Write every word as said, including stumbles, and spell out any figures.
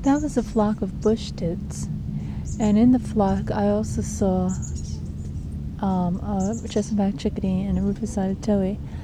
That was a flock of bush tits. And in the flock, I also saw um, a Chesapeake chickadee and a rufous-sided towhee.